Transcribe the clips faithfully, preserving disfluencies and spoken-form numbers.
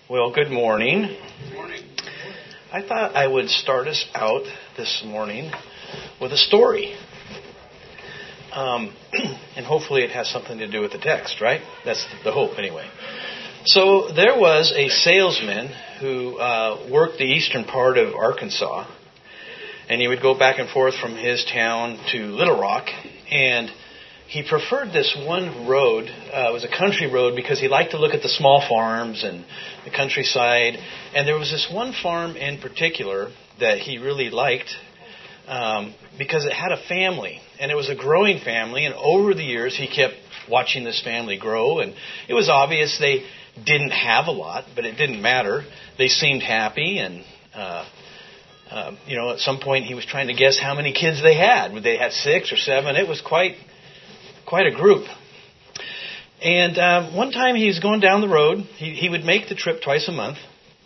Well, good morning. Good morning. I thought I would start us out this morning with a story. Um, and hopefully it has something to do with the text, right? That's the hope, anyway. So there was a salesman who uh, worked the eastern part of Arkansas, and he would go back and forth from his town to Little Rock, and he preferred this one road. Uh, it was a country road because he liked to look at the small farms and the countryside. And there was this one farm in particular that he really liked um, because it had a family. And it was a growing family. And over the years, he kept watching this family grow. And it was obvious they didn't have a lot, but it didn't matter. They seemed happy. And, uh, uh, you know, at some point he was trying to guess how many kids they had. Would they have six or seven? It was quite... Quite a group. And um, one time he was going down the road. He, he would make the trip twice a month.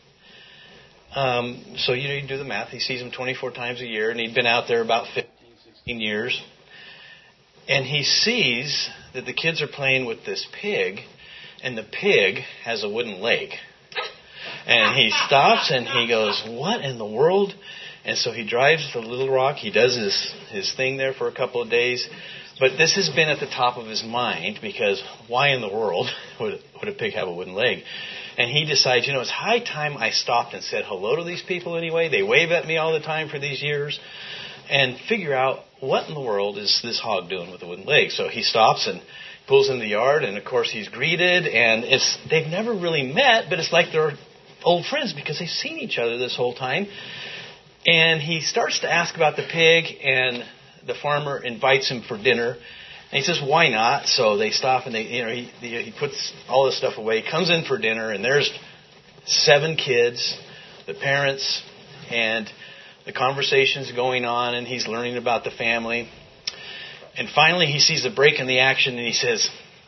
Um, so, you know, you do the math. He sees them twenty-four times a year. And he'd been out there about fifteen, sixteen years. And he sees that the kids are playing with this pig. And the pig has a wooden leg. And he stops and he goes, what in the world? And so he drives to Little Rock. He does his, his thing there for a couple of days. But this has been at the top of his mind because why in the world would, would a pig have a wooden leg? And he decides, you know, it's high time I stopped and said hello to these people anyway. They wave at me all the time for these years. And figure out what in the world is this hog doing with a wooden leg. So he stops and pulls in the yard. And, of course, he's greeted. And it's they've never really met, but it's like they're old friends because they've seen each other this whole time. And he starts to ask about the pig, and the farmer invites him for dinner, and he says, "Why not?" So they stop, and they, you know, he he puts all this stuff away. He comes in for dinner, and there's seven kids, the parents, and the conversation's going on, and he's learning about the family. And finally, he sees a break in the action, and he says,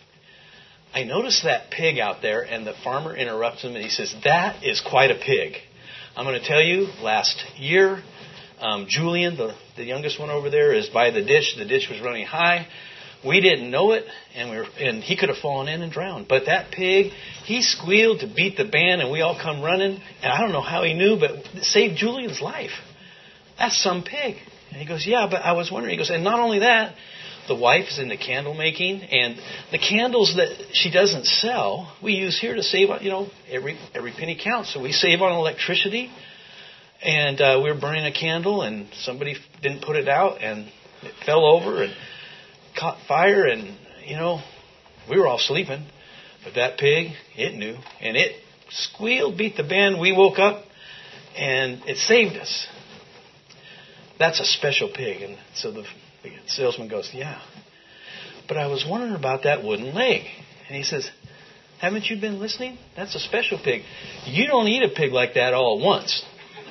"I noticed that pig out there." And the farmer interrupts him, and he says, "That is quite a pig. I'm going to tell you, last year." Um, Julian, the, the youngest one over there, is by the ditch. The ditch was running high. We didn't know it, and we were, and he could have fallen in and drowned. But that pig, he squealed to beat the band, and we all come running. And I don't know how he knew, but it saved Julian's life. That's some pig. And he goes, "Yeah, but I was wondering." He goes, "And not only that, the wife is into candle making, and the candles that she doesn't sell, we use here to save, you know, every every penny counts. So we save on electricity." And uh, we were burning a candle, and somebody didn't put it out, and it fell over and caught fire, and, you know, we were all sleeping. But that pig, it knew, and it squealed, beat the band. We woke up, and it saved us. That's a special pig. And so the salesman goes, "Yeah, but I was wondering about that wooden leg." And he says, "Haven't you been listening? That's a special pig. You don't eat a pig like that all at once."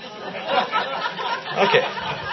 Okay.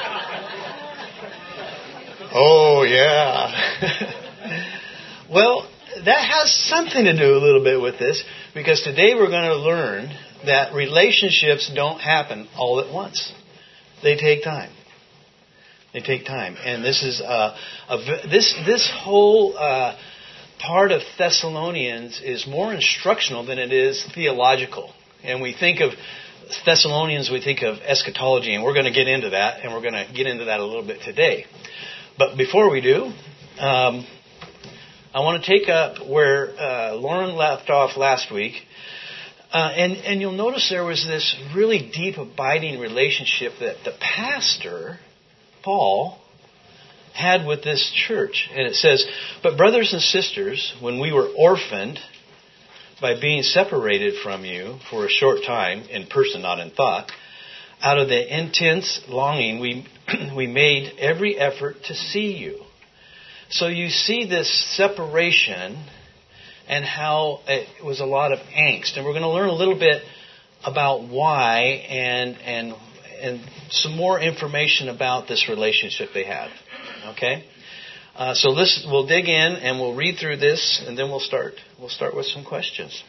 Oh, yeah. Well, that has something to do a little bit with this, because today we're going to learn that relationships don't happen all at once. They take time. They take time. And this is uh, a, this this whole uh, part of Thessalonians is more instructional than it is theological. And we think of Thessalonians, we think of eschatology, and we're going to get into that, and we're going to get into that a little bit today. But before we do, um, I want to take up where uh, Lauren left off last week. Uh, and, and you'll notice there was this really deep, abiding relationship that the pastor, Paul, had with this church. And it says, "But brothers and sisters, when we were orphaned by being separated from you for a short time, in person, not in thought, out of the intense longing, we we made every effort to see you." So you see this separation and how it was a lot of angst. And we're going to learn a little bit about why and and and some more information about this relationship they had. Okay? Uh, so this, we'll dig in and we'll read through this, and then we'll start. We'll start with some questions.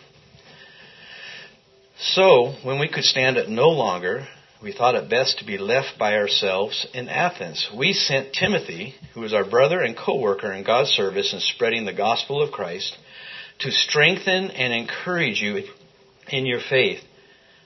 "So, when we could stand it no longer, we thought it best to be left by ourselves in Athens. We sent Timothy, who is our brother and co-worker in God's service in spreading the gospel of Christ, to strengthen and encourage you in your faith,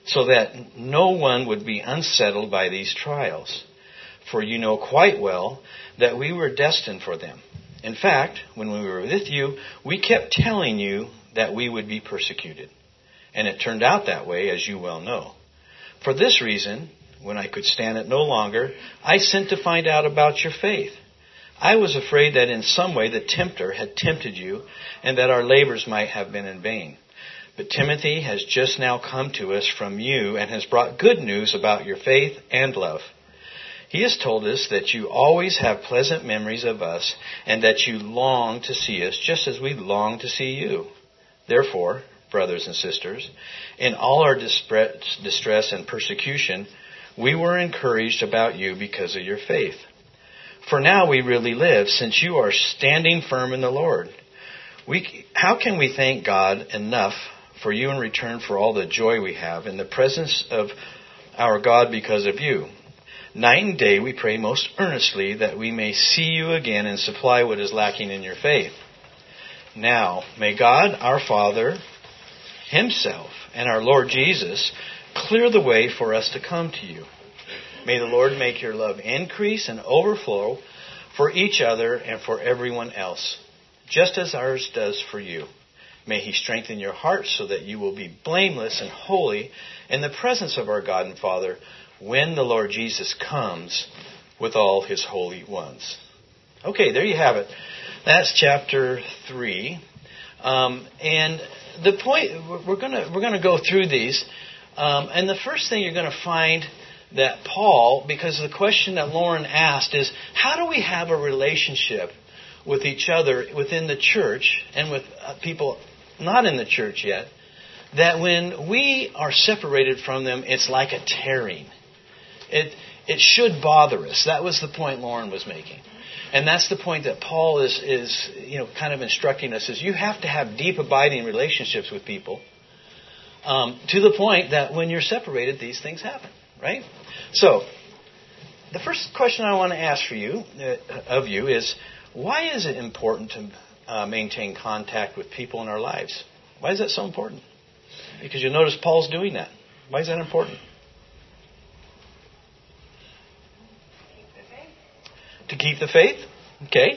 so that no one would be unsettled by these trials. For you know quite well that we were destined for them. In fact, when we were with you, we kept telling you that we would be persecuted. And it turned out that way, as you well know. For this reason, when I could stand it no longer, I sent to find out about your faith. I was afraid that in some way the tempter had tempted you, and that our labors might have been in vain. But Timothy has just now come to us from you and has brought good news about your faith and love. He has told us that you always have pleasant memories of us and that you long to see us just as we long to see you. Therefore, brothers and sisters, in all our distress and persecution, we were encouraged about you because of your faith. For now we really live, since you are standing firm in the Lord. We, how can we thank God enough for you in return for all the joy we have in the presence of our God because of you? Night and day we pray most earnestly that we may see you again and supply what is lacking in your faith. Now, may God, our Father, Himself, and our Lord Jesus clear the way for us to come to you. May the Lord make your love increase and overflow for each other and for everyone else, just as ours does for you. May He strengthen your hearts so that you will be blameless and holy in the presence of our God and Father when the Lord Jesus comes with all His holy ones. Okay, there you have it. That's chapter three. Um, and the point, we're going to we're going to go through these. Um, and the first thing you're going to find that Paul, because the question that Lauren asked is, how do we have a relationship with each other within the church and with uh, people not in the church yet, that when we are separated from them, it's like a tearing. It it should bother us. That was the point Lauren was making. And that's the point that Paul is, is you know, kind of instructing us, is you have to have deep, abiding relationships with people um, to the point that when you're separated, these things happen, right? So, the first question I want to ask for you, uh, of you is, why is it important to uh, maintain contact with people in our lives? Why is that so important? Because you'll notice Paul's doing that. Why is that important? To keep the faith? Okay.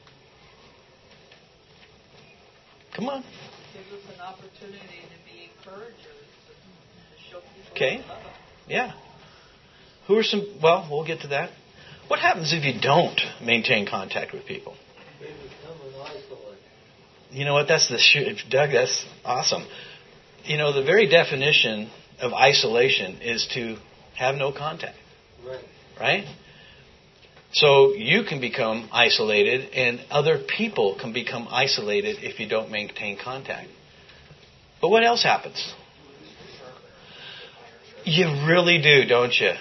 Come on. Gives us an opportunity to be encouragers, to show people. Okay. Yeah. Who are some, well, we'll get to that. What happens if you don't maintain contact with people? They become an isolate. You know what? That's the, Doug, that's awesome. You know, the very definition of isolation is to have no contact. Right. Right? So you can become isolated, and other people can become isolated if you don't maintain contact. But what else happens? You really do, don't you?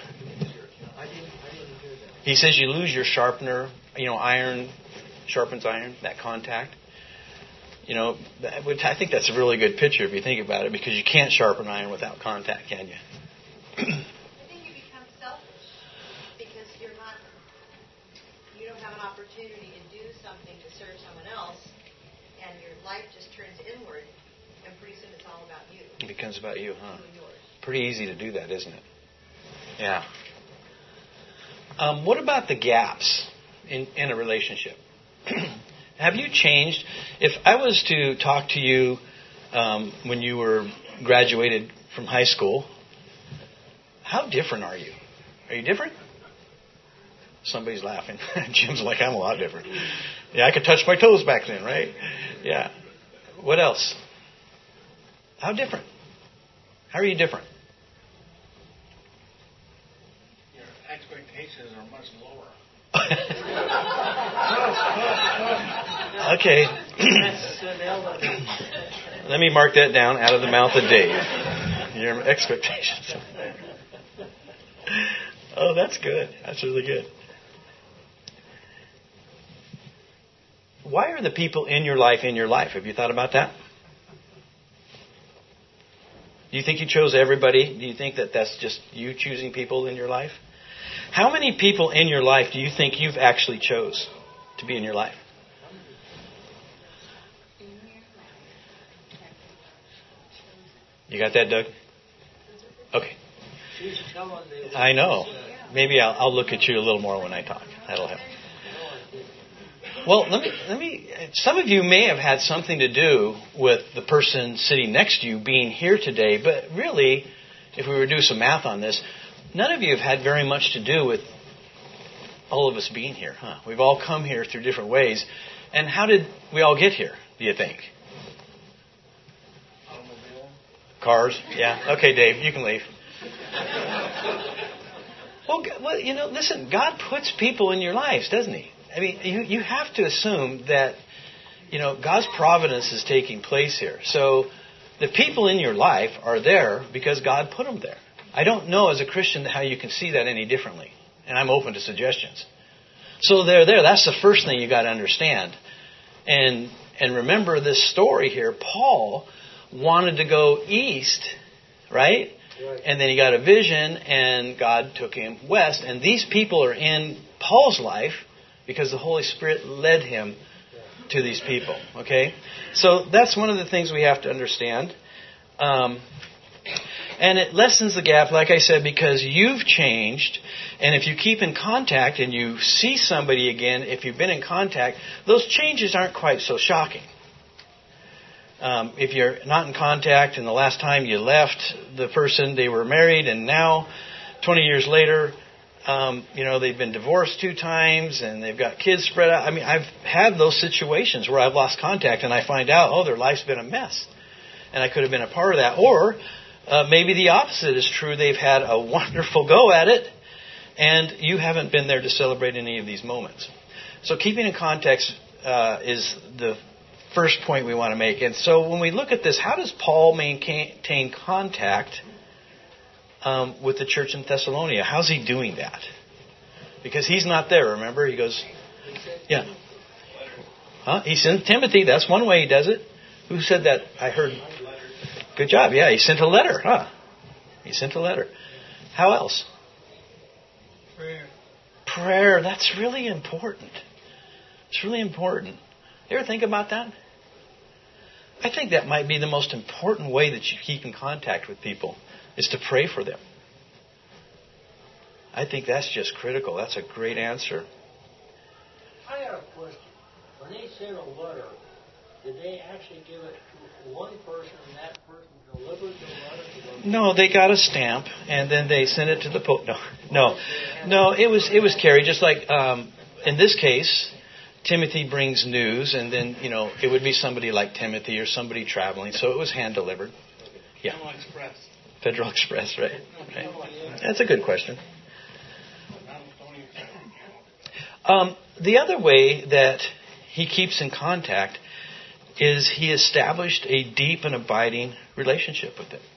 He says you lose your sharpener, you know, iron sharpens iron, that contact. You know, I think that's a really good picture if you think about it, because you can't sharpen iron without contact, can you? I think you become selfish because you're not, you don't have an opportunity to do something to serve someone else, and your life just turns inward, and pretty soon it's all about you. It becomes about you, huh? You and yours. Pretty easy to do that, isn't it? Yeah. Um, what about the gaps in, in a relationship? Have you changed? If I was to talk to you um, when you were graduated from high school, how different are you? Are you different? Somebody's laughing. Jim's like, I'm a lot different. Yeah, I could touch my toes back then, right? Yeah. What else? How different? How are you different? Your expectations are much lower. Okay. Let me mark that down out of the mouth of Dave. Your expectations. Oh, that's good. That's really good. Why are the people in your life in your life? Have you thought about that? Do you think you chose everybody? Do you think that that's just you choosing people in your life? How many people in your life do you think you've actually chose to be in your life? You got that, Doug? Okay. She's telling me. I know. Maybe I'll, I'll look at you a little more when I talk. That'll help. Well, let me, let me, some of you may have had something to do with the person sitting next to you being here today, but really, if we were to do some math on this, none of you have had very much to do with all of us being here, huh? We've all come here through different ways. And how did we all get here, do you think? Automobile. Cars? Yeah. Okay, Dave, you can leave. Well, well, you know, listen, God puts people in your lives, doesn't He? I mean, you, you have to assume that, you know, God's providence is taking place here. So the people in your life are there because God put them there. I don't know as a Christian how you can see that any differently. And I'm open to suggestions. So they're there. That's the first thing you got to understand. And and remember this story here. Paul wanted to go east, right? Right. And then he got a vision and God took him west. And these people are in Paul's life because the Holy Spirit led him to these people. Okay? So that's one of the things we have to understand. Um, and it lessens the gap, like I said, because you've changed. And if you keep in contact and you see somebody again, if you've been in contact, those changes aren't quite so shocking. Um, if you're not in contact and the last time you left the person, they were married, and now, twenty years later, um, you know, they've been divorced two times and they've got kids spread out. I mean, I've had those situations where I've lost contact and I find out, oh, their life's been a mess. And I could have been a part of that. Or uh, maybe the opposite is true. They've had a wonderful go at it and you haven't been there to celebrate any of these moments. So keeping in context uh, is the first point we want to make. And so when we look at this, how does Paul maintain contact um, with the church in Thessalonica? How's he doing that? Because he's not there, remember? He goes, yeah. Huh? He sent Timothy. That's one way he does it. Who said that? I heard. Good job. Yeah, he sent a letter. Huh? He sent a letter. How else? Prayer. Prayer. That's really important. It's really important. You ever think about that? I think that might be the most important way that you keep in contact with people is to pray for them. I think that's just critical. That's a great answer. I have a question. When they sent a letter, did they actually give it to one person and that person delivered the letter to them? No, they got a stamp and then they sent it to the post. No, no, no. It was it was carried just like um, in this case. Timothy brings news, and then, you know, it would be somebody like Timothy or somebody traveling. So it was hand-delivered. Yeah. Federal Express. Federal Express, right? right. That's a good question. Um, the other way that he keeps in contact is he established a deep and abiding relationship with them.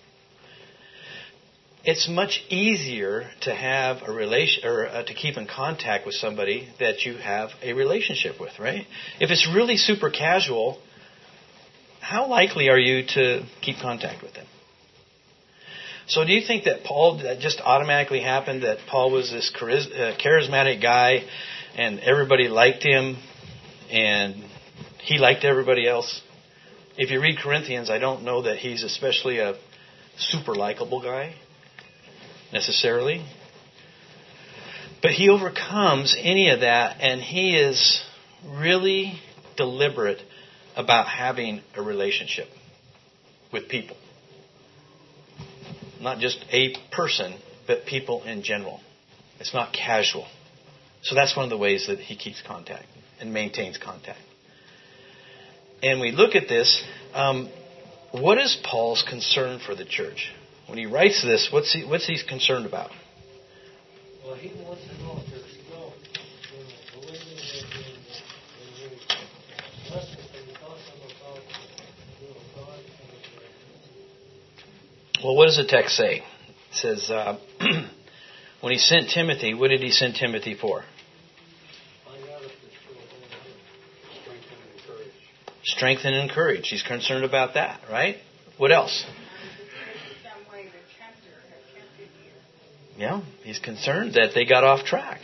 It's much easier to have a relation or uh, to keep in contact with somebody that you have a relationship with, right? If it's really super casual, how likely are you to keep contact with them? So do you think that Paul, that just automatically happened, that Paul was this charismatic guy and everybody liked him and he liked everybody else? If you read Corinthians, I don't know that he's especially a super likable guy. Necessarily. But he overcomes any of that, and he is really deliberate about having a relationship with people. Not just a person, but people in general. It's not casual. So that's one of the ways that he keeps contact and maintains contact. And we look at this. Um, what is Paul's concern for the church? When he writes this, what's he what's he concerned about? Well, he wants to know if there's still, you know, believing in, in, in the lessons that he taught them about, you know, God. Well, what does the text say? It says, uh, when he sent Timothy, what did he send Timothy for? Find out if there's still hope. Strengthen and encourage. Strengthen and encourage. He's concerned about that, right? What else? Yeah, he's concerned that they got off track.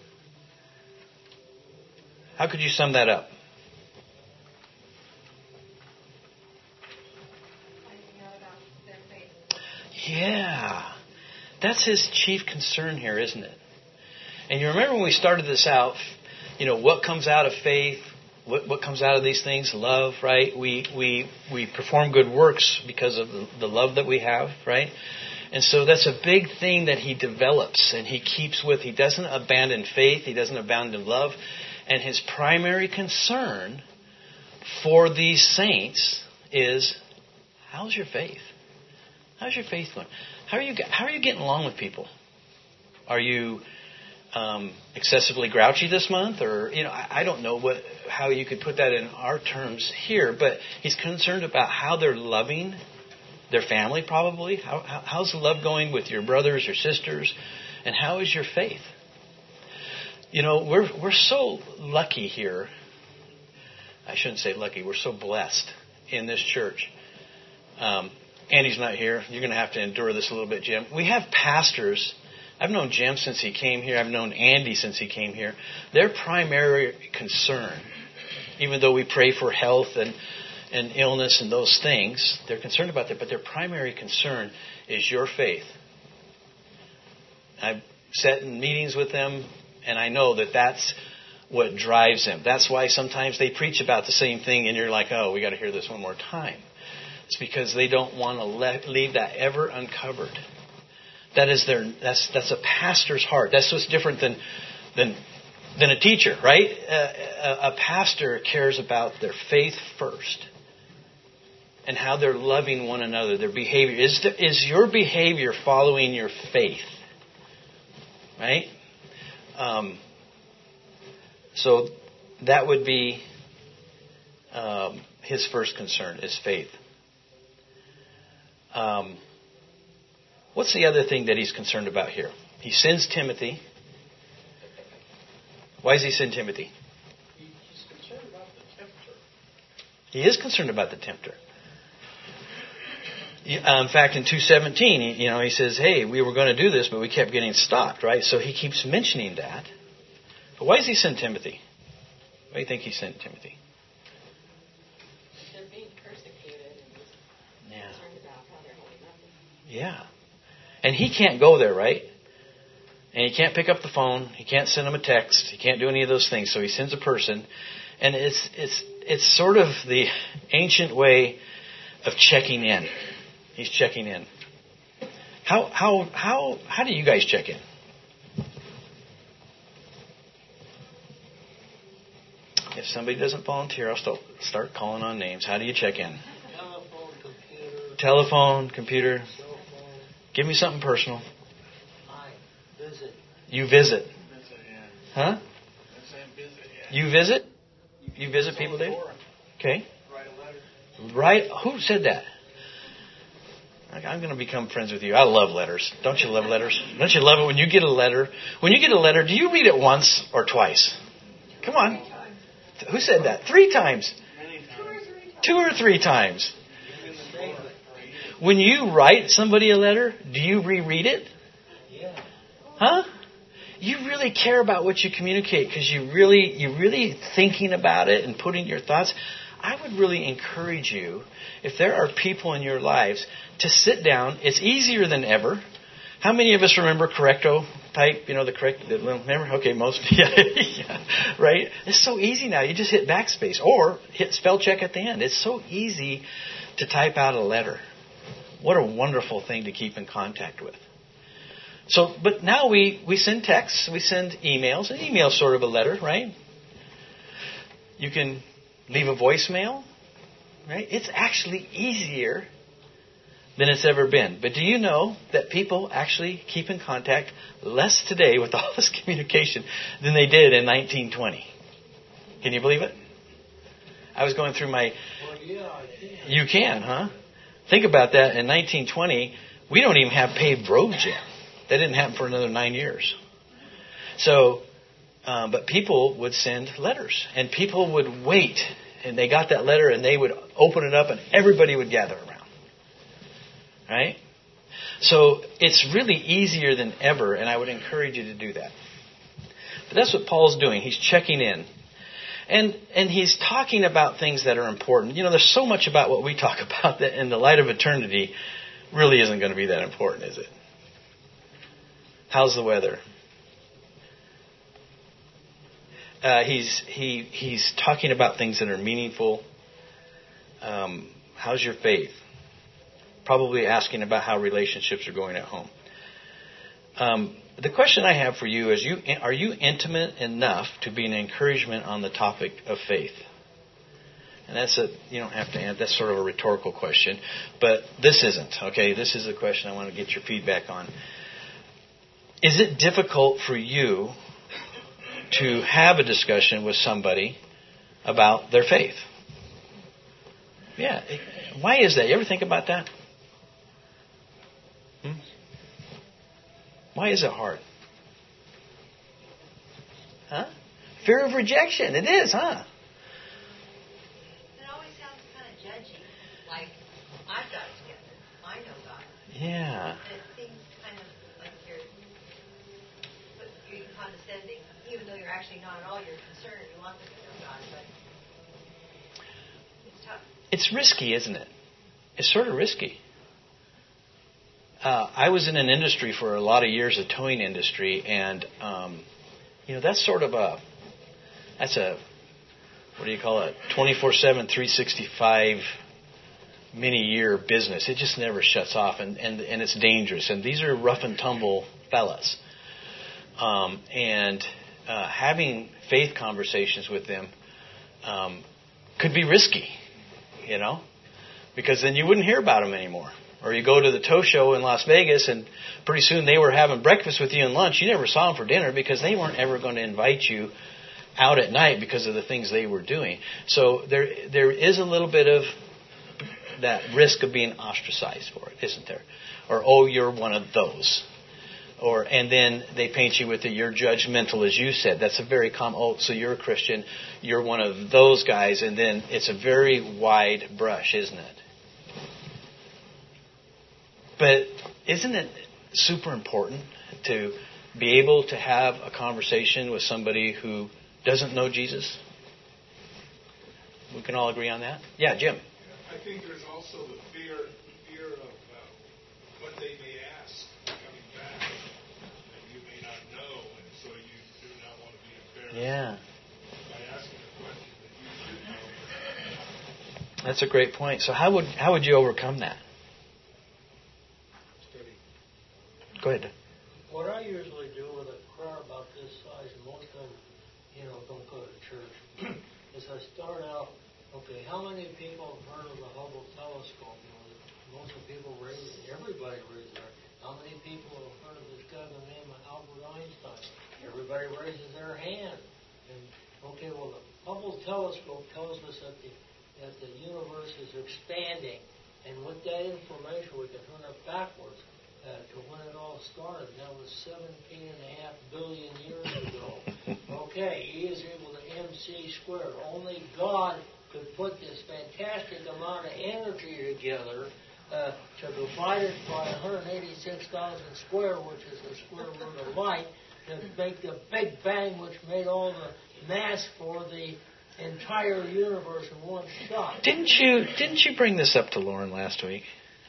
How could you sum that up? Yeah. That's his chief concern here, isn't it? And you remember when we started this out, you know, what comes out of faith, what, what comes out of these things? Love, right? We we we perform good works because of the, the love that we have, right? And so that's a big thing that he develops and he keeps with. He doesn't abandon faith. He doesn't abandon love. And his primary concern for these saints is, how's your faith? How's your faith going? How are you How are you getting along with people? Are you um, excessively grouchy this month, or you know, I, I don't know what how you could put that in our terms here. But he's concerned about how they're loving their family, probably. How, how, how's the love going with your brothers, your sisters, and how is your faith? You know, we're we're so lucky here. I shouldn't say lucky. We're so blessed in this church. Um, Andy's not here. You're going to have to endure this a little bit, Jim. We have pastors. I've known Jim since he came here. I've known Andy since he came here. Their primary concern, even though we pray for health and, and illness and those things, they're concerned about that. But their primary concern is your faith. I've sat in meetings with them, and I know that that's what drives them. That's why sometimes they preach about the same thing, and you're like, oh, we got to hear this one more time. It's because they don't want to let, leave that ever uncovered. That is their. That's that's a pastor's heart. That's what's different than than than a teacher, right? A, a, a pastor cares about their faith first, and how they're loving one another. Their behavior is the, is your behavior following your faith, right? Um, so that would be um, his first concern is faith. Um, what's the other thing that he's concerned about here? He sends Timothy. Why does he send Timothy? He's concerned about the tempter. He is concerned about the tempter. In fact, in two seventeen, you know, he says, hey, we were going to do this, but we kept getting stopped, right? So he keeps mentioning that. But why does he send Timothy? Why do you think he sent Timothy? They're being persecuted and he's Yeah. concerned about how they're holding up. Yeah. And he can't go there, right? And he can't pick up the phone. He can't send them a text. He can't do any of those things. So he sends a person. And it's it's it's sort of the ancient way of checking in. He's checking in. How how how how do you guys check in? If somebody doesn't volunteer, I'll start start calling on names. How do you check in? Telephone, computer, Telephone, computer. cell phone. Give me something personal. I visit. You visit. Visit, yeah. Huh? That's saying visit, yeah. You visit? You visit people, Dave? Okay. Write a letter. Right. Who said that? I'm going to become friends with you. I love letters. Don't you love letters? Don't you love it when you get a letter? When you get a letter, do you read it once or twice? Come on. Who said that? Three times. Many times. Two or three times. Even the door. When you write somebody a letter, do you reread it? Yeah. Huh? You really care about what you communicate because you really, you're really thinking about it and putting your thoughts. I would really encourage you, if there are people in your lives, to sit down. It's easier than ever. How many of us remember Correcto type? You know, the correct, the, remember? Okay, most. Yeah, yeah, right? It's so easy now. You just hit backspace or hit spell check at the end. It's so easy to type out a letter. What a wonderful thing to keep in contact with. So, but now we, we send texts, we send emails. An email is sort of a letter, right? You can leave a voicemail, right? It's actually easier than it's ever been. But do you know that people actually keep in contact less today with all this communication than they did in nineteen twenty? Can you believe it? I was going through my... Well, yeah, I can. You can, huh? Think about that. In nineteen twenty, we don't even have paved roads yet. That didn't happen for another nine years. So, um, but people would send letters, and people would wait, and they got that letter, and they would open it up, and everybody would gather around. Right? So it's really easier than ever, and I would encourage you to do that. But that's what Paul's doing. He's checking in. And and he's talking about things that are important. You know, there's so much about what we talk about that in the light of eternity really isn't going to be that important, is it? How's the weather? Uh, he's he he's talking about things that are meaningful. Um, how's your faith? Probably asking about how relationships are going at home. Um, the question I have for you is: you are you intimate enough to be an encouragement on the topic of faith? And that's a you don't have to answer. That's sort of a rhetorical question, but this isn't. Okay, this is a question I want to get your feedback on. Is it difficult for you to have a discussion with somebody about their faith? Yeah. Why is that? You ever think about that? Hmm? Why is it hard? Huh? Fear of rejection. It is, huh? It always sounds kind of judgy. Like, I've got it together. I know God. Yeah. And it seems kind of like you're, but you're condescending, even though you're actually not at all. You're concerned. You want them to know God, but it's tough. It's risky, isn't it? It's sort of risky. Uh, I was in an industry for a lot of years, a towing industry, and um, you know that's sort of a that's a what do you call it? twenty-four seven, three sixty-five many year business. It just never shuts off, and, and and it's dangerous. And these are rough and tumble fellas, um, and uh, having faith conversations with them um, could be risky, you know, because then you wouldn't hear about them anymore. Or you go to the tow show in Las Vegas, and pretty soon they were having breakfast with you and lunch. You never saw them for dinner because they weren't ever going to invite you out at night because of the things they were doing. So there there is a little bit of that risk of being ostracized for it, isn't there? Or, oh, you're one of those. Or and then they paint you with the you're judgmental, as you said. That's a very common, oh, so you're a Christian, you're one of those guys, and then it's a very wide brush, isn't it? But isn't it super important to be able to have a conversation with somebody who doesn't know Jesus? We can all agree on that? Yeah, Jim. I think there's also the fear fear of uh, what they may ask coming back that you may not know, and so you do not want to be embarrassed Yeah. by asking a question that you should know. That's a great point. So how would how would you overcome that? Go ahead. What I usually do with a crowd about this size, and most of them, you know, don't go to church, is I start out, okay, how many people have heard of the Hubble telescope? You know, most of the people raise, everybody raises their hand. How many people have heard of this guy by the name of Albert Einstein? Everybody raises their hand. And okay, well, the Hubble telescope tells us that the that the universe is expanding, and with that information, we can turn it backwards. Uh, to when it all started. That was seventeen and a half billion years ago. Okay, E is equal to mc squared. Only God could put this fantastic amount of energy together uh, to divide it by one hundred eighty-six thousand square, which is the square root of light, to make the Big Bang, which made all the mass for the entire universe in one shot. Didn't you didn't you bring this up to Lauren last week?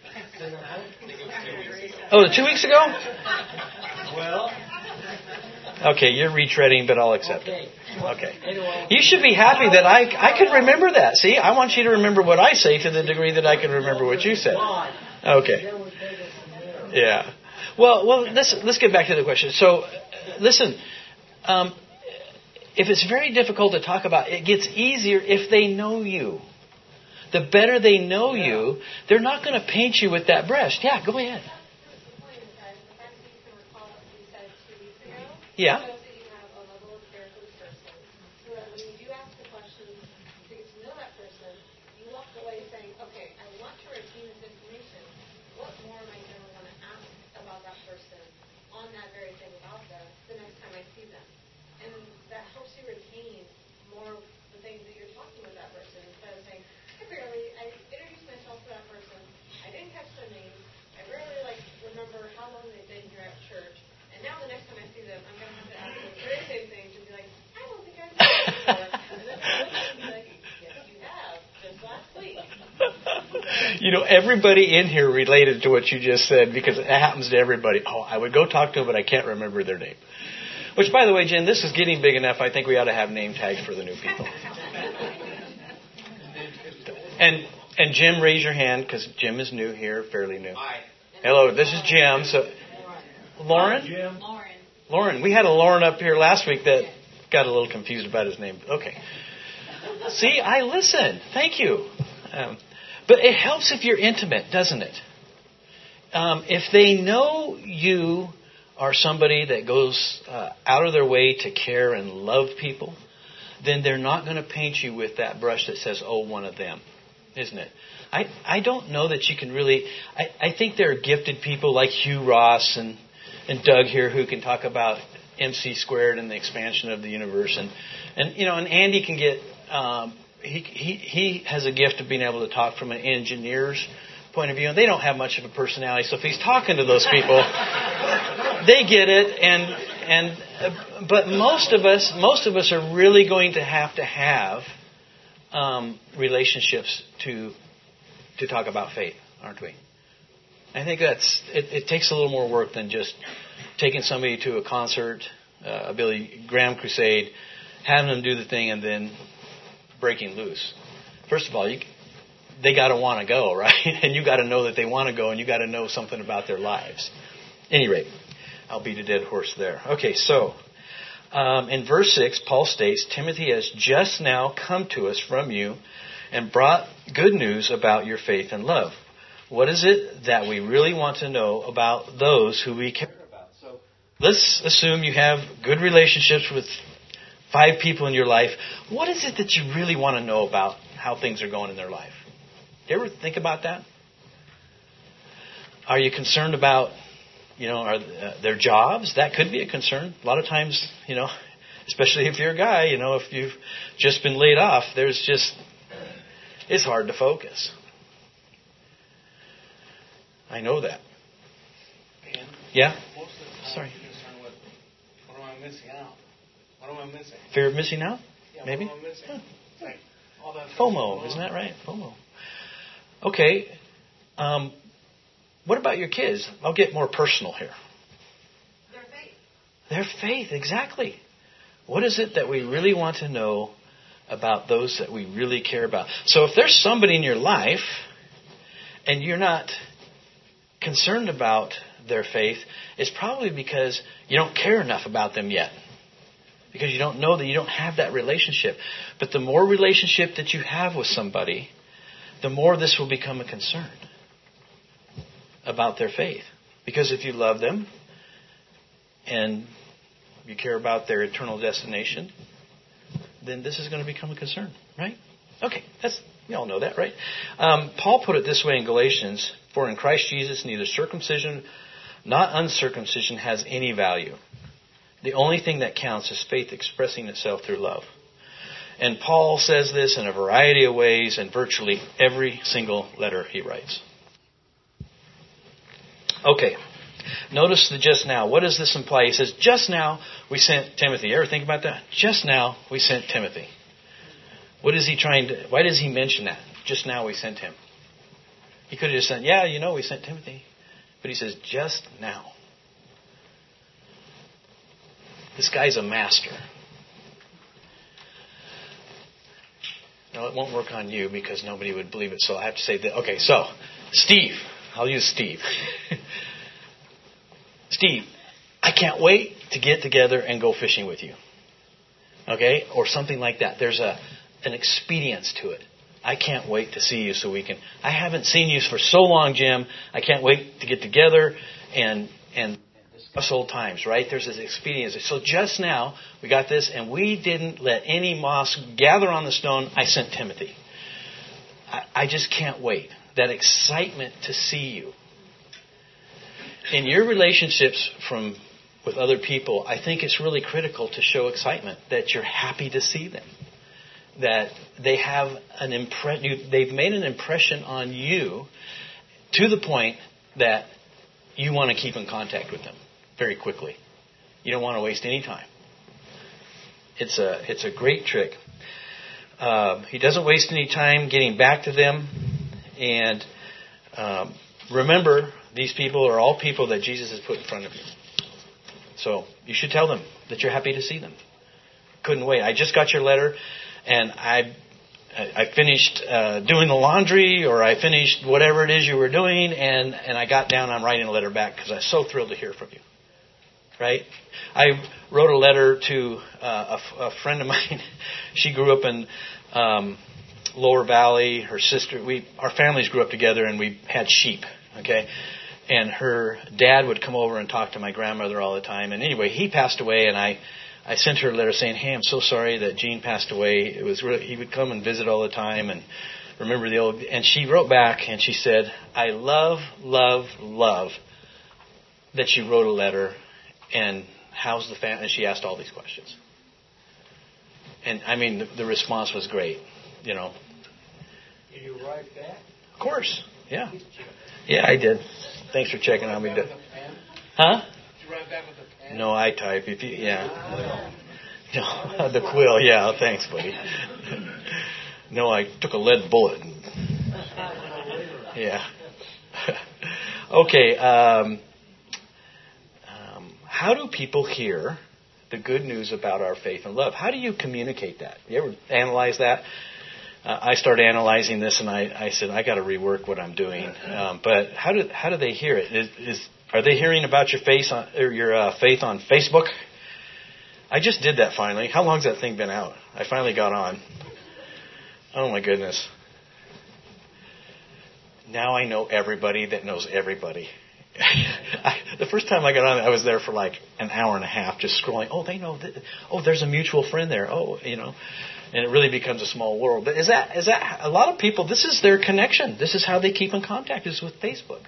Oh, two weeks ago? Well, okay, you're retreading, but I'll accept okay. it. Okay. Anyway, You should be happy that I I could remember that. See, I want you to remember what I say to the degree that I can remember what you said. Okay. Yeah. Well, well, let's let's get back to the question. So, listen, um, if it's very difficult to talk about, it gets easier if they know you. The better they know yeah. you, they're not going to paint you with that brush. Yeah, go ahead. Yeah. Shows that you have a level of care for the person. So that when you do ask the question to get to know that person, you walk away saying, okay, I want to retain this information. What more am I going to want to ask about that person on that very thing about them the next time I see them? And that helps you retain more of the things that you're talking with that person instead of saying, I barely, I introduced myself to that person. I didn't catch their name. I barely, like, remember how long they've been here at church. And now the next time I see them, I'm going to have to ask You know, everybody in here related to what you just said because it happens to everybody. Oh, I would go talk to them, but I can't remember their name. Which, by the way, Jen, this is getting big enough. I think we ought to have name tags for the new people. And and Jim, raise your hand because Jim is new here, fairly new. Hi. Hello, this is Jim. So, Lauren? Jim. Lauren. Lauren. We had a Lauren up here last week that got a little confused about his name. Okay. See, I listened. Thank you. Um, but it helps if you're intimate, doesn't it? Um, if they know you are somebody that goes uh, out of their way to care and love people, then they're not going to paint you with that brush that says, oh, one of them, isn't it? I, I don't know that you can really... I, I think there are gifted people like Hugh Ross and, and Doug here who can talk about M C squared and the expansion of the universe. And, and you know, and Andy can get... Um, he, he, he has a gift of being able to talk from an engineer's point of view, and they don't have much of a personality. So if he's talking to those people, they get it. And and uh, but most of us, most of us are really going to have to have um, relationships to to talk about faith, aren't we? I think that's it, it takes a little more work than just taking somebody to a concert, uh, a Billy Graham crusade, having them do the thing, and then breaking loose. First of all, you, they got to want to go, right? And you got to know that they want to go, and you got to know something about their lives. At any rate, I'll beat a dead horse there. Okay, so um, in verse six, Paul states, Timothy has just now come to us from you and brought good news about your faith and love. What is it that we really want to know about those who we care about? So let's assume you have good relationships with five people in your life. What is it that you really want to know about how things are going in their life? Do you ever think about that? Are you concerned about, you know, are uh, their jobs? That could be a concern. A lot of times, you know, especially if you're a guy, you know, if you've just been laid off, there's just, it's hard to focus. I know that. Ben, Yeah? most of the time Sorry. I'm concerned with what am I missing out? What am I missing? Fear of missing out? Yeah, Maybe? What am I missing? Huh. Like, all that FOMO, isn't that right? FOMO. Okay. Um, what about your kids? I'll get more personal here. Their faith. Their faith, exactly. What is it that we really want to know about those that we really care about? So if there's somebody in your life and you're not concerned about their faith, it's probably because you don't care enough about them yet. Because you don't know that you don't have that relationship. But the more relationship that you have with somebody, the more this will become a concern about their faith. Because if you love them and you care about their eternal destination, then this is going to become a concern, right? Okay, that's we all know that, right? Um, Paul put it this way in Galatians, for in Christ Jesus neither circumcision nor uncircumcision has any value. The only thing that counts is faith expressing itself through love. And Paul says this in a variety of ways in virtually every single letter he writes. Okay. Notice the just now. What does this imply? He says, just now we sent Timothy. You ever think about that? Just now we sent Timothy. What is he trying to... Why does he mention that? Just now we sent him. He could have just said, yeah, you know, we sent Timothy. But he says, just now. This guy's a master. Now, it won't work on you because nobody would believe it, so I have to say that. Okay, so, Steve. I'll use Steve. Steve, I can't wait to get together and go fishing with you. Okay? Or something like that. There's a an expedience to it. I can't wait to see you so we can... I haven't seen you for so long, Jim. I can't wait to get together and and discuss old times, right? There's this expediency. So just now, we got this, and we didn't let any moss gather on the stone. I sent Timothy. I, I just can't wait. That excitement to see you. In your relationships from with other people, I think it's really critical to show excitement, that you're happy to see them. That they have an impre- they've made an impression on you to the point that you want to keep in contact with them very quickly. You don't want to waste any time. It's a it's a great trick. Uh, he doesn't waste any time getting back to them, and um, remember, these people are all people that Jesus has put in front of you. So you should tell them that you're happy to see them. Couldn't wait. I just got your letter, and I I finished uh, doing the laundry, or I finished whatever it is you were doing, and, and I got down and I'm writing a letter back because I'm so thrilled to hear from you. Right? I wrote a letter to uh, a, a friend of mine. She grew up in um, Lower Valley. Her sister, we our families grew up together, and we had sheep. Okay, and her dad would come over and talk to my grandmother all the time. And anyway, he passed away, and I. I sent her a letter saying, "Hey, I'm so sorry that Gene passed away. It was really, he would come and visit all the time and remember the old." And she wrote back and she said, "I love, love, love that you wrote a letter, and how's the family?" And she asked all these questions. And I mean, the, the response was great. You know. Did you write back? Of course, yeah, yeah, I did. Thanks for checking on me. Huh? Did you write back with a pen? No, I type. If you, yeah. No, the quill. Yeah, thanks, buddy. No, I took a lead bullet. Yeah. Okay. Um, um, how do people hear the good news about our faith and love? How do you communicate that? You ever analyze that? Uh, I started analyzing this, and I, I said I got to rework what I'm doing. Um, but how do how do they hear it? Is, is Are they hearing about your face on or your uh, faith on Facebook? I just did that finally. How long's that thing been out? I finally got on. Oh my goodness! Now I know everybody that knows everybody. I, the first time I got on, I was there for like an hour and a half, just scrolling. Oh, they know. That, oh, there's a mutual friend there. Oh, you know, and it really becomes a small world. But is that is that a lot of people? This is their connection. This is how they keep in contact. Is with Facebook.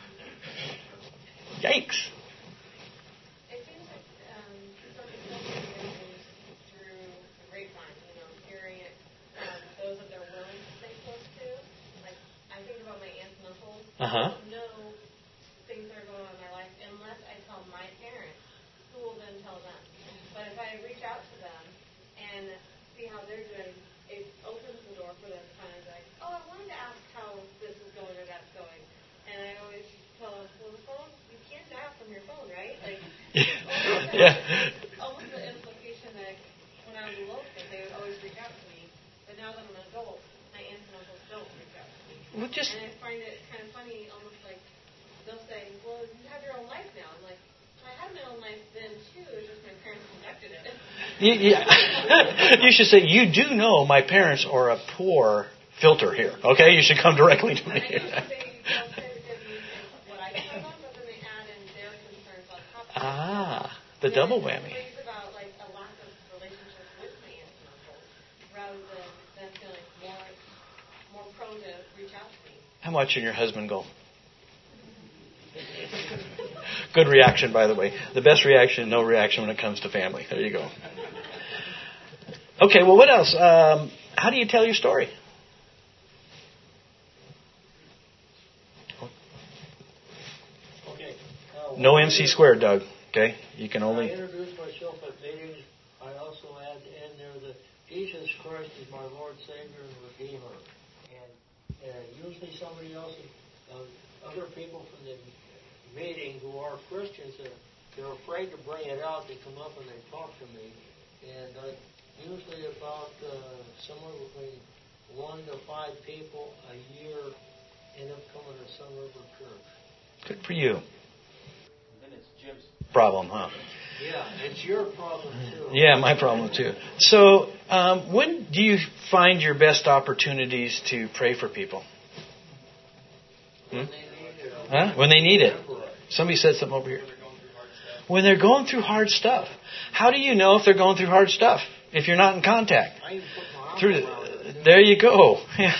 Yikes. It seems like um, some people hear things through the grapevine, you know, hearing it from those that they're willing to stay close to. Like, I think about my aunts and uncles. Uh-huh. I don't know things that are going on in my life unless I tell my parents, who will then tell them. But if I reach out to them and see how they're doing, it opens the door for them to kind of like, oh, I wanted to ask how this is going or that's going. And I always tell them, well, the phone, you can't ask from your phone, right? Like, almost, Yeah. almost the implication that when I was a little kid, they would always reach out to me. But now that I'm an adult, my aunts and uncles don't reach out to me. Well, just And I find it kind of funny, almost like they'll say, well, you have your own life now. I'm like, I had my own life then, too. It's just my parents conducted it. yeah. You should say, you do know my parents are a poor filter here. Okay? You should come directly to me. I usually say, they'll say to me what I tell them, but then they add in their concerns on top of it. Ah, the Yeah, double it's whammy. things about like a lack of relationship with my aunts and uncles, rather than them feeling more more prone to reach out to me. I'm watching your husband go. Good reaction, by the way. The best reaction, no reaction when it comes to family. There you go. Okay, well, what else? Um, how do you tell your story? Okay. Uh, No M C squared, Doug. Okay? You can I only... introduce myself at meetings. I also add in there that Jesus Christ is my Lord, Savior, and Redeemer. And, and usually somebody else, uh, other people from the meeting who are Christians, uh, they're afraid to bring it out. They come up and they talk to me. And uh, usually about uh, somewhere between one to five people a year end up coming to Sun River Church. Good for you. Then it's Jim's. Problem, huh? Yeah, it's your problem too. Yeah, my problem too. So, um, when do you find your best opportunities to pray for people? Hmm? When they need it. Huh? When they need it. Somebody said something over here. When they're going through hard stuff. How do you know if they're going through hard stuff if you're not in contact? I even put my arm Through around it. the, there you go.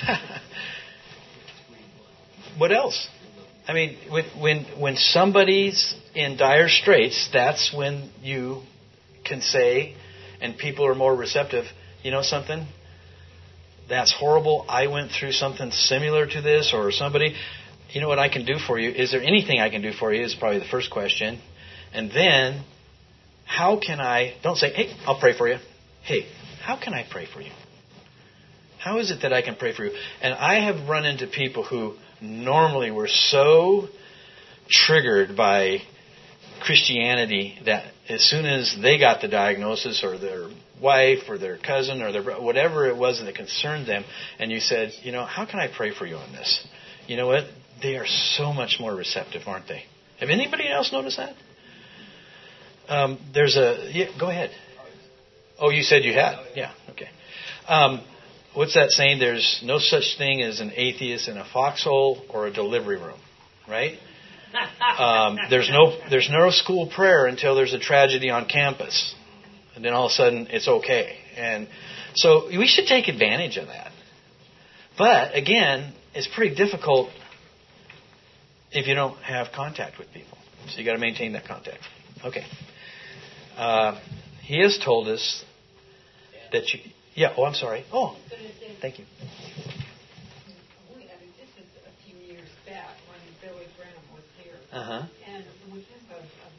What else? I mean, when, when when somebody's in dire straits, that's when you can say, and people are more receptive, you know something? That's horrible. I went through something similar to this, or somebody, you know what I can do for you? Is there anything I can do for you is probably the first question. And then, how can I, don't say, hey, I'll pray for you. Hey, how can I pray for you? How is it that I can pray for you? And I have run into people who normally were so triggered by Christianity that as soon as they got the diagnosis, or their wife or their cousin or their whatever it was that concerned them, and you said, you know, how can I pray for you on this? You know what? They are so much more receptive, aren't they? Have anybody else noticed that? Um, there's a... Yeah, go ahead. Oh, you said you had? Yeah, okay. Um, what's that saying? There's no such thing as an atheist in a foxhole or a delivery room, right? Um, there's no there's no school prayer until there's a tragedy on campus. And then all of a sudden, it's okay. And so we should take advantage of that. But, again, it's pretty difficult if you don't have contact with people. So you got to maintain that contact. Okay. Uh, he has told us that you... Yeah, oh, I'm sorry. Oh, thank you. This is a few years back when Billy Graham was here. Uh-huh. And we have a,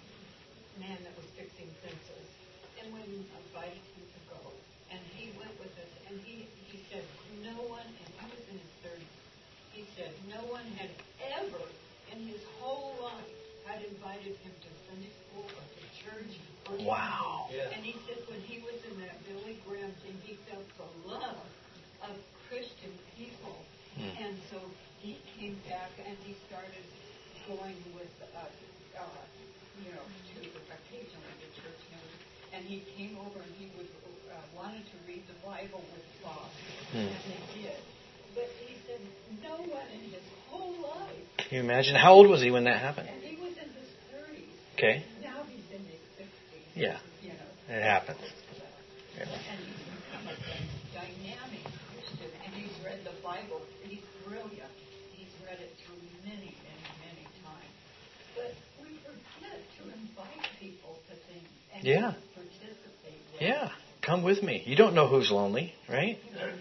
a man that was fixing fences. And we invited him to go. And he went with us. And he, he said, no one, and he was in his thirties, he said, no one had ever in his whole life had invited him to Sunday school or to church. Or Wow. Yeah. And he said when he was in that Billy Graham thing, he felt the love of Christian people. Mm. And so he came back and he started going with us, uh, you know, to occasionally to church meetings. And he came over and he would uh, wanted to read the Bible with Bob. Mm. And they did. But he said no one in his whole life. Can you imagine? How old was he when that happened? And he was in his thirties. Okay. Now he's in his sixties. Yeah. You know. It happens. Yeah. And he's become a dynamic Christian. And he's read the Bible. He's brilliant. He's read it through many, many, many times. But we forget to invite people to things and yeah. participate with. Yeah. Come with me. You don't know who's lonely, right?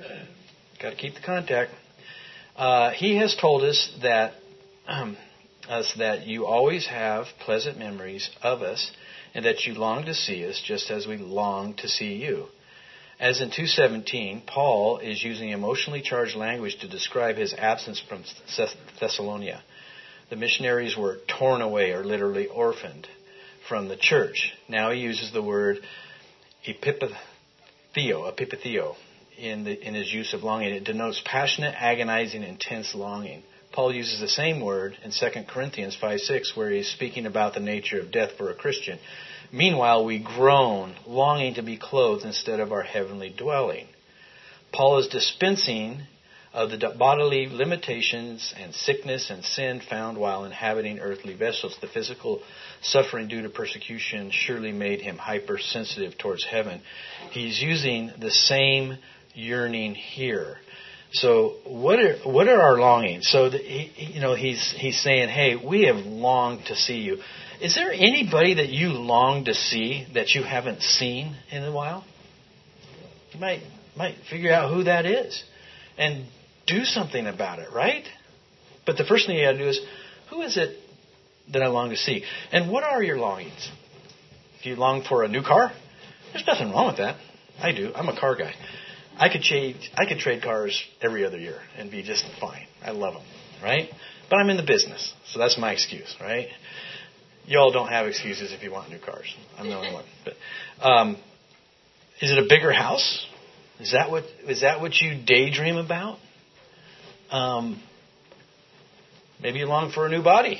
Got to keep the contact. Uh, he has told us that um, us that you always have pleasant memories of us, and that you long to see us, just as we long to see you. As in two seventeen, Paul is using emotionally charged language to describe his absence from Thessalonica. The missionaries were torn away, or literally orphaned, from the church. Now he uses the word epipitheo, epipitheo. In, the, in his use of longing. It denotes passionate, agonizing, intense longing. Paul uses the same word in Second Corinthians five six, where he's speaking about the nature of death for a Christian. Meanwhile, we groan, longing to be clothed instead of our heavenly dwelling. Paul is dispensing of the bodily limitations and sickness and sin found while inhabiting earthly vessels. The physical suffering due to persecution surely made him hypersensitive towards heaven. He's using the same yearning here. So what are what are our longings? So the, he, you know he's he's saying, hey, we have longed to see you. Is there anybody that you long to see that you haven't seen in a while? You might might figure out who that is and do something about it, right? But the first thing you got to do is, who is it that I long to see? And what are your longings? If you long for a new car, there's nothing wrong with that. I do. I'm a car guy. I could trade, I could trade cars every other year and be just fine. I love them, right? But I'm in the business, so that's my excuse, right? You all don't have excuses if you want new cars. I'm the only one. But um, is it a bigger house? Is that what is that what you daydream about? Um, maybe you long for a new body.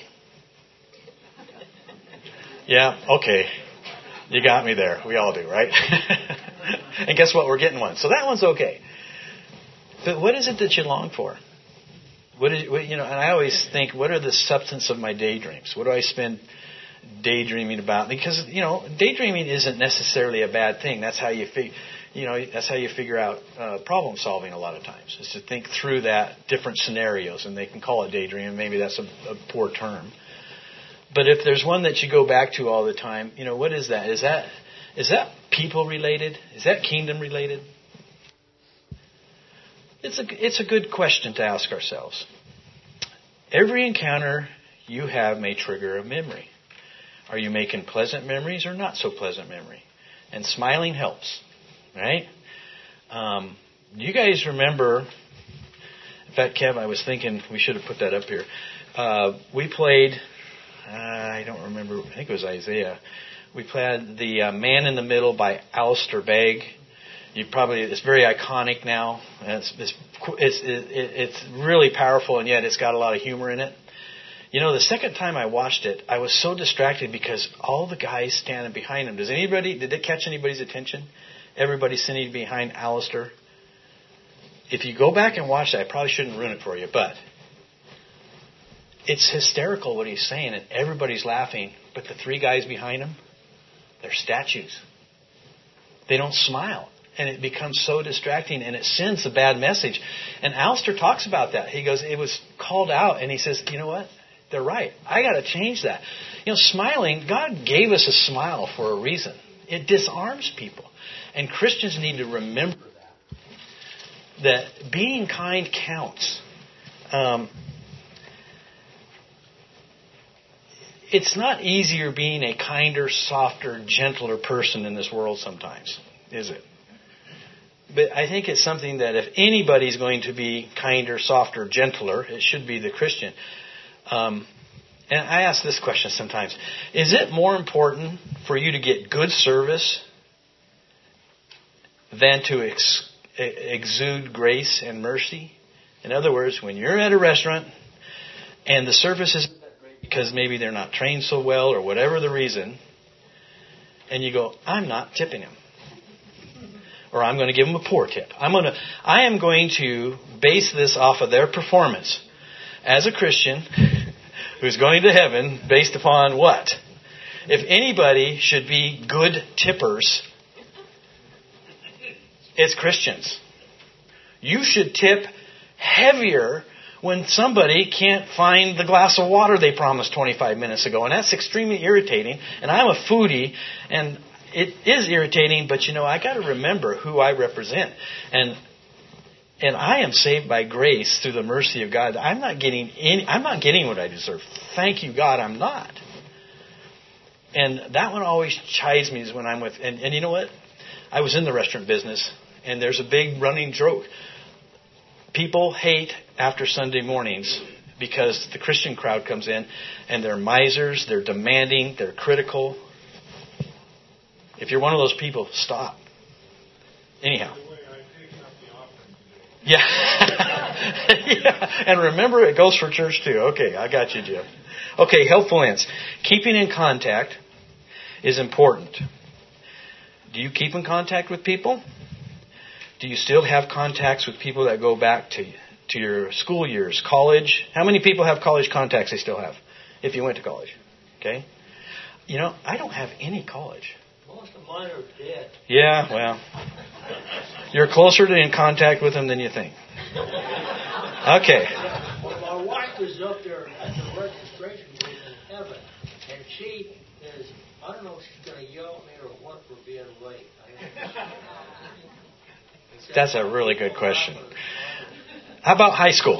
Yeah, okay. You got me there. We all do, right? And guess what? We're getting one. So that one's okay. But what is it that you long for? What is, what, you know, and I always think, what are the substance of my daydreams? What do I spend daydreaming about? Because, you know, daydreaming isn't necessarily a bad thing. That's how you figure, you know, that's how you figure out uh, problem solving a lot of times, is to think through that different scenarios. And they can call it daydreaming. Maybe that's a, a poor term. But if there's one that you go back to all the time, you know, what is that? Is that is that people related? Is that kingdom related? It's a it's a good question to ask ourselves. Every encounter you have may trigger a memory. Are you making pleasant memories or not so pleasant memory? And smiling helps, right? Um, do you guys remember In fact, Kev, I was thinking we should have put that up here. Uh, we played, uh, I don't remember, I think it was Isaiah. We played the uh, Man in the Middle by Alistair Begg. You probably, it's very iconic now. It's, it's, it's, it's really powerful, and yet it's got a lot of humor in it. You know, the second time I watched it, I was so distracted because all the guys standing behind him. Does anybody, did it catch anybody's attention? Everybody sitting behind Alistair. If you go back and watch that, I probably shouldn't ruin it for you, but it's hysterical what he's saying, and everybody's laughing. But the three guys behind him, they're statues. They don't smile. And it becomes so distracting, and it sends a bad message. And Alistair talks about that. He goes, it was called out, and he says, you know what? They're right. I got to change that. You know, smiling, God gave us a smile for a reason. It disarms people. And Christians need to remember that. That being kind counts. Um, it's not easier being a kinder, softer, gentler person in this world sometimes, is it? But I think it's something that if anybody's going to be kinder, softer, gentler, it should be the Christian. Um, and I ask this question sometimes. Is it more important for you to get good service than to ex- exude grace and mercy? In other words, when you're at a restaurant and the service isn't that great because maybe they're not trained so well or whatever the reason, and you go, I'm not tipping him. Or I'm going to give them a poor tip. I'm going to, I am going to base this off of their performance as a Christian who's going to heaven based upon what? If anybody should be good tippers, it's Christians. You should tip heavier when somebody can't find the glass of water they promised twenty-five minutes ago. And that's extremely irritating. And I'm a foodie, and it is irritating, but you know, I got to remember who I represent. And and I am saved by grace through the mercy of God. I'm not getting any I'm not getting what I deserve. Thank you, God, I'm not. And that one always chides me is when I'm with and, and you know what? I was in the restaurant business, and there's a big running joke. People hate after Sunday mornings because the Christian crowd comes in and they're misers, they're demanding, they're critical. If you're one of those people, stop. Anyhow. Yeah. yeah. And remember, it goes for church too. Okay, I got you, Jim. Okay, helpful hints. Keeping in contact is important. Do you keep in contact with people? Do you still have contacts with people that go back to to your school years, college? How many people have college contacts they still have if you went to college? Okay. You know, I don't have any college. Most of mine are dead. Yeah, well, you're closer to in contact with them than you think. Okay. Well, my wife is up there at the registration booth in heaven, and she is, I don't know if she's going to yell at me or what for being late. That's a really good question. How about high school?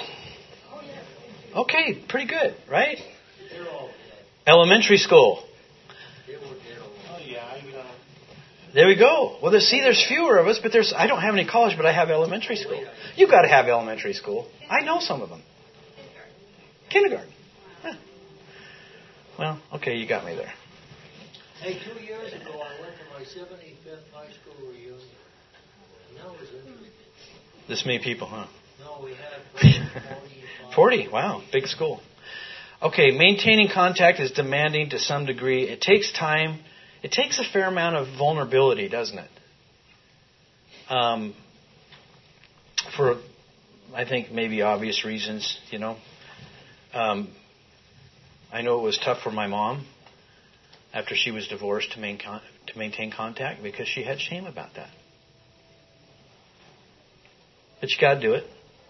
Okay, pretty good, right? They're all dead. Elementary school. They were dead. Oh, yeah. You know. There we go. Well, see, there's fewer of us, but there's. I don't have any college, but I have elementary school. You got to have elementary school. I know some of them. Kindergarten. Huh. Well, okay, you got me there. Hey, two years ago, I went to my seventy-fifth high school reunion. And that was interesting. This many people, huh? No, we had forty. forty, wow, big school. Okay, maintaining contact is demanding to some degree. It takes time. It takes a fair amount of vulnerability, doesn't it? Um, for, I think, maybe obvious reasons, you know. Um, I know it was tough for my mom after she was divorced to maintain, to maintain contact because she had shame about that. But you got to do it.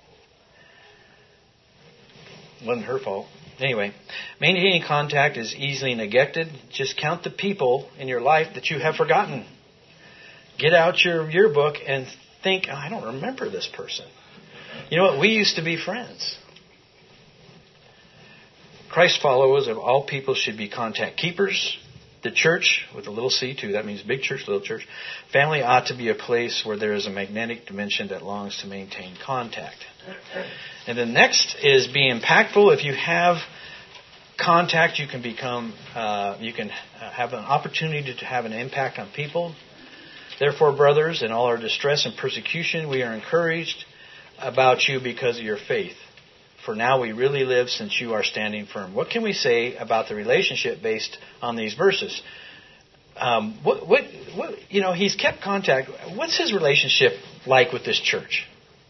It wasn't her fault. Anyway, maintaining contact is easily neglected. Just count the people in your life that you have forgotten. Get out your yearbook and think, oh, I don't remember this person. You know what? We used to be friends. Christ followers of all people should be contact keepers. The church, with a little c too, that means big church, little church. Family ought to be a place where there is a magnetic dimension that longs to maintain contact. And then next is be impactful. If you have contact, you can become, uh, you can have an opportunity to have an impact on people. Therefore, brothers, in all our distress and persecution, we are encouraged about you because of your faith. For now we really live since you are standing firm. What can we say about the relationship based on these verses? Um, what, what, what, you know, he's kept contact. What's his relationship like with this church?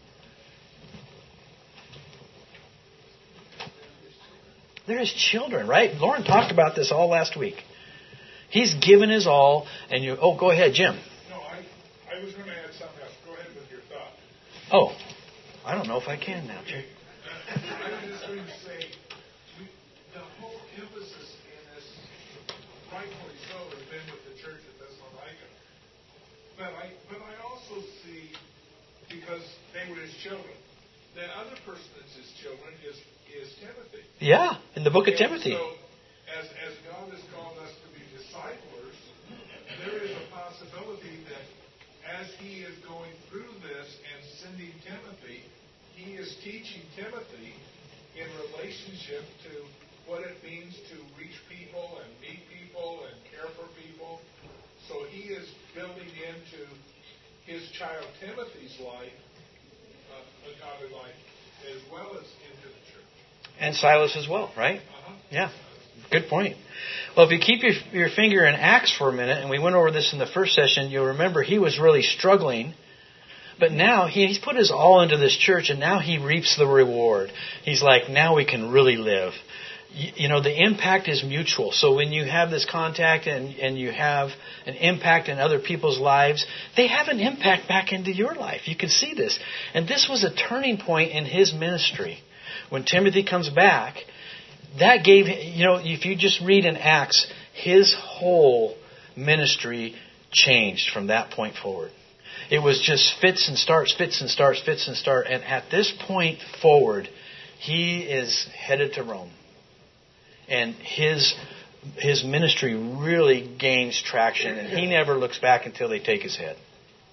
They're his children, right? Lauren talked about this all last week. He's given his all, and you. Oh, go ahead, Jim. No, I, I was going to add something else. Go ahead with your thought. Oh, I don't know if I can now, Jim. I was just going to say, we, the whole emphasis in this, rightfully so, has been with the church at Thessalonica. But I, but I also see, because they were his children, that other person that's his children is, is Timothy. Yeah, in the book of and Timothy. So, as, as God has called us to be disciplers, there is a possibility that as he is going through this and sending Timothy, he is teaching Timothy in relationship to what it means to reach people and meet people and care for people. So he is building into his child Timothy's life, uh, a godly life, as well as into the church. And Silas as well, right? Uh-huh. Yeah. Good point. Well, if you keep your, your finger in Acts for a minute, and we went over this in the first session, you'll remember he was really struggling. But now he, he's put his all into this church, and now he reaps the reward. He's like, now we can really live. You, you know, the impact is mutual. So when you have this contact and, and you have an impact in other people's lives, they have an impact back into your life. You can see this. And this was a turning point in his ministry. When Timothy comes back, that gave, you know, if you just read in Acts, his whole ministry changed from that point forward. It was just fits and starts, fits and starts, fits and starts. And at this point forward, he is headed to Rome. And his his ministry really gains traction. And he never looks back until they take his head.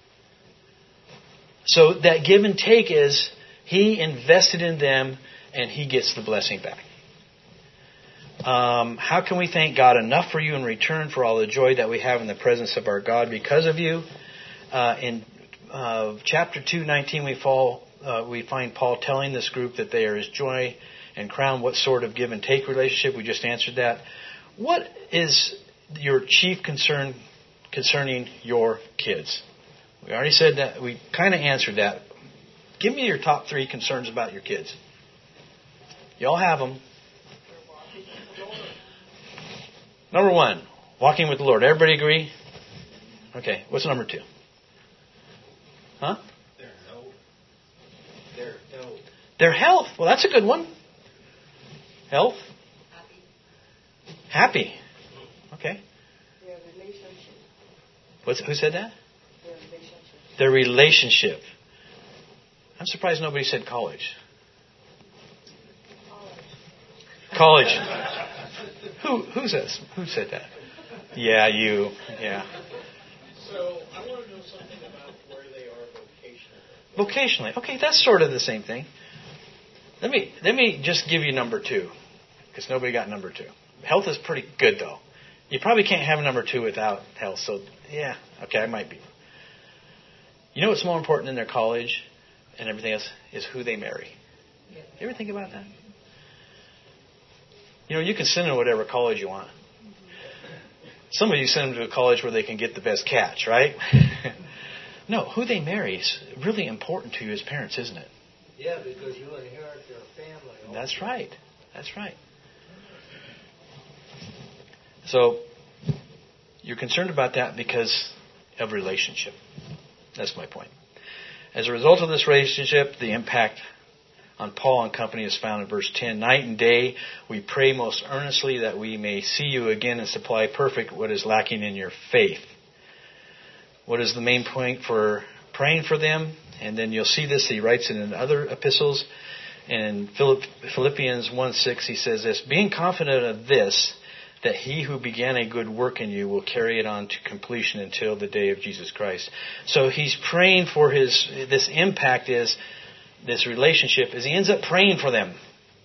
So that give and take is he invested in them and he gets the blessing back. Um, how can we thank God enough for you in return for all the joy that we have in the presence of our God because of you? Uh, in uh, chapter two, nineteen, we, fall, uh, we find Paul telling this group that they are his joy and crown. What sort of give and take relationship? We just answered that. What is your chief concern concerning your kids? We already said that. We kind of answered that. Give me your top three concerns about your kids. You all have them. Number one, walking with the Lord. Everybody agree? Okay. What's number two? Huh? Their health. Their health. Their health. Well, that's a good one. Health. Happy. Happy. Okay. Their relationship. What's, who said that? Their relationship. Their relationship. I'm surprised nobody said college. College. College. Who who says who said that? Yeah, you. Yeah. So I want to know something about where they are vocationally. Vocationally. Okay, that's sort of the same thing. Let me let me just give you number two, because nobody got number two. Health is pretty good though. You probably can't have number two without health. So yeah, okay, I might be. You know what's more important in their college and everything else is who they marry. You ever think about that? You know, you can send them to whatever college you want. Some of you send them to a college where they can get the best catch, right? No, who they marry is really important to you as parents, isn't it? Yeah, because you inherit their family. Also. That's right. That's right. So, you're concerned about that because of relationship. That's my point. As a result of this relationship, the impact on Paul and company is found in verse ten. Night and day we pray most earnestly that we may see you again and supply perfect what is lacking in your faith. What is the main point for praying for them? And then you'll see this. He writes it in other epistles. In Philippians one six he says this, being confident of this, that he who began a good work in you will carry it on to completion until the day of Jesus Christ. So he's praying for his, this impact is, this relationship, is he ends up praying for them.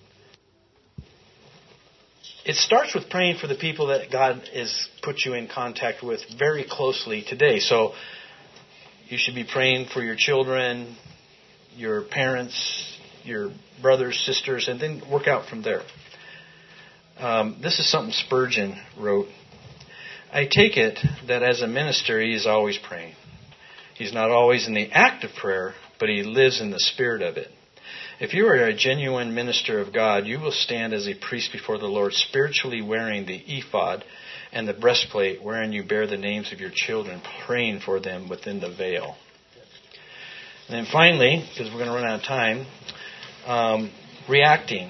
It starts with praying for the people that God has put you in contact with very closely today. So you should be praying for your children, your parents, your brothers, sisters, and then work out from there. Um, this is something Spurgeon wrote. I take it that as a minister he is always praying. He's not always in the act of prayer, but he lives in the spirit of it. If you are a genuine minister of God, you will stand as a priest before the Lord, spiritually wearing the ephod and the breastplate wherein you bear the names of your children, praying for them within the veil. And then finally, because we're going to run out of time, um, reacting.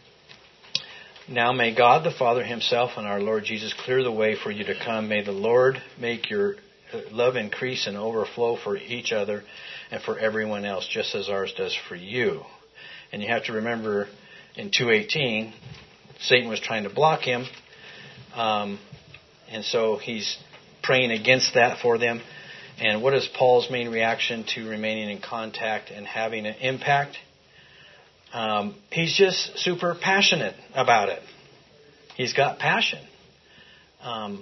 Now may God the Father himself and our Lord Jesus clear the way for you to come. May the Lord make your love increase and overflow for each other and for everyone else, just as ours does for you. And you have to remember in two eighteen, Satan was trying to block him. Um, and so he's praying against that for them. And what is Paul's main reaction to remaining in contact and having an impact? Um, he's just super passionate about it. He's got passion. Um,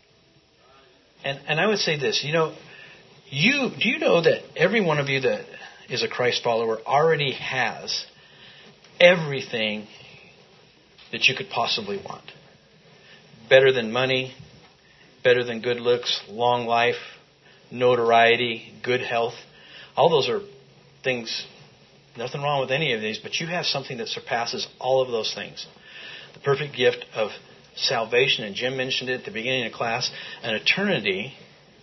and, and I would say this, you know, you do you know that every one of you that is a Christ follower already has everything that you could possibly want? Better than money, better than good looks, long life, notoriety, good health. All those are things. Nothing wrong with any of these, but you have something that surpasses all of those things. The perfect gift of salvation, and Jim mentioned it at the beginning of class, an eternity,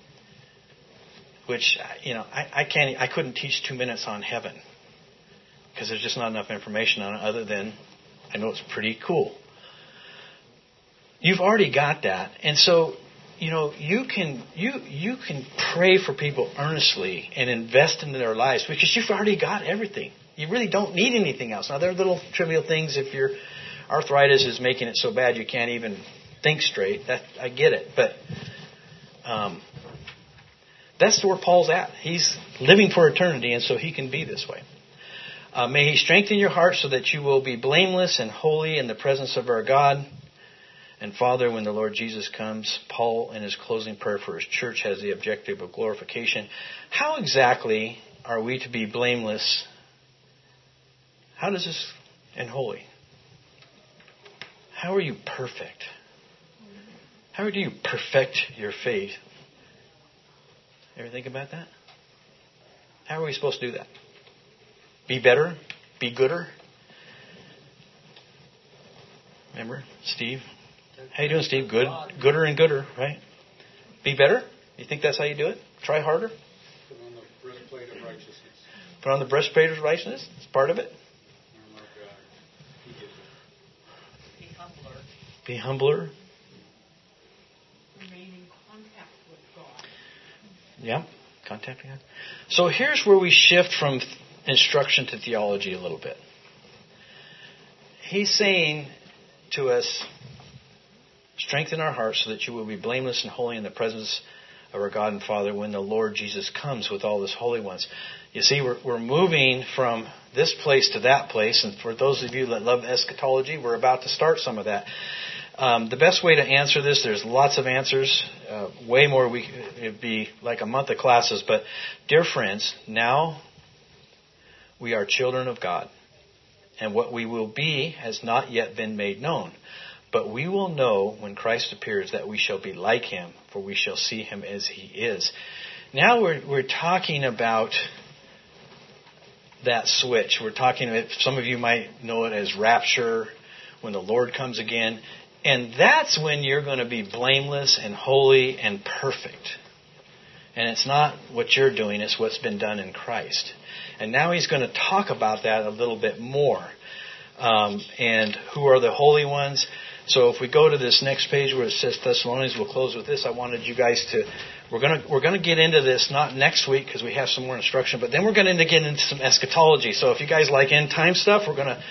which, you know, I, I can't, I couldn't teach two minutes on heaven because there's just not enough information on it other than I know it's pretty cool. You've already got that, and so, you know, you can you you can pray for people earnestly and invest into their lives because you've already got everything. You really don't need anything else. Now, there are little trivial things. If your arthritis is making it so bad you can't even think straight, that I get it. But um, that's where Paul's at. He's living for eternity, and so he can be this way. Uh, may he strengthen your heart so that you will be blameless and holy in the presence of our God and Father when the Lord Jesus comes. Paul, in his closing prayer for his church, has the objective of glorification. How exactly are we to be blameless? How does this, and holy? How are you perfect? How do you perfect your faith? Ever think about that? How are we supposed to do that? Be better? Be gooder? Remember, Steve? How you doing, Steve? Good, gooder and gooder, right? Be better? You think that's how you do it? Try harder? Put on the breastplate of righteousness. Put on the breastplate of righteousness? It's part of it. Be humbler. Be humbler. Remain in contact with God. Yeah, contact with God. So here's where we shift from instruction to theology a little bit. He's saying to us, strengthen our hearts so that you will be blameless and holy in the presence of our God and Father when the Lord Jesus comes with all his holy ones. You see, we're, we're moving from this place to that place. And for those of you that love eschatology, we're about to start some of that. Um, the best way to answer this, there's lots of answers, uh, way more. We it'd be like a month of classes. But dear friends, now we are children of God. And what we will be has not yet been made known. But we will know when Christ appears that we shall be like him, for we shall see him as he is. Now we're we're talking about that switch. We're talking, some of you might know it as rapture, when the Lord comes again. And that's when you're going to be blameless and holy and perfect. And it's not what you're doing, it's what's been done in Christ. And now he's going to talk about that a little bit more. Um, and who are the holy ones? So if we go to this next page where it says Thessalonians, we'll close with this. I wanted you guys to, we're going to we're going to get into this not next week because we have some more instruction, but then we're going to get into some eschatology. So if you guys like end time stuff, we're going to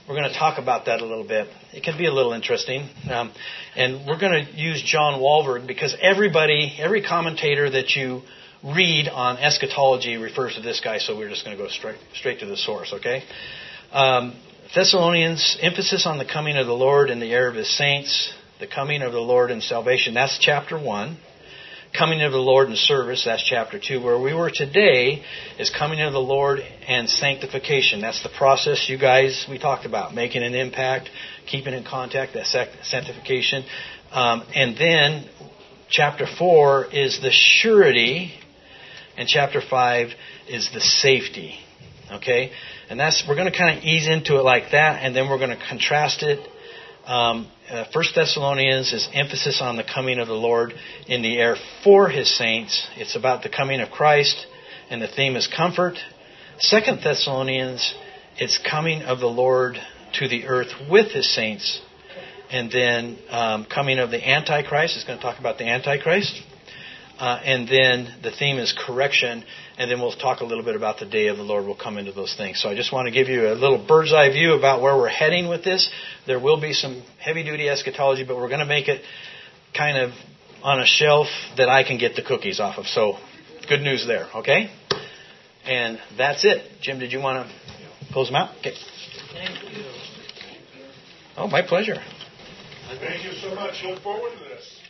we're going to talk about that a little bit. It can be a little interesting. Um, and we're going to use John Walvoord because everybody, every commentator that you read on eschatology refers to this guy, so we're just going to go straight straight to the source, okay? Um, Thessalonians, emphasis on the coming of the Lord and the heir of His saints, the coming of the Lord and salvation. That's chapter one. Coming of the Lord and service. That's chapter two. Where we were today is coming of the Lord and sanctification. That's the process you guys we talked about, making an impact, keeping in contact. That sanctification, um, and then chapter four is the surety. And chapter five is the safety. Okay? And that's we're going to kind of ease into it like that, and then we're going to contrast it. Um, uh, First Thessalonians is emphasis on the coming of the Lord in the air for His saints. It's about the coming of Christ, and the theme is comfort. Second Thessalonians, it's coming of the Lord to the earth with His saints. And then um, coming of the Antichrist. It's going to talk about the Antichrist. Uh, and then the theme is correction, and then we'll talk a little bit about the day of the Lord. We'll come into those things. So I just want to give you a little bird's eye view about where we're heading with this. There will be some heavy-duty eschatology, but we're going to make it kind of on a shelf that I can get the cookies off of. So good news there, okay? And that's it. Jim, did you want to close them out? Okay. Thank you. Oh, my pleasure. Thank you so much. Look forward to this.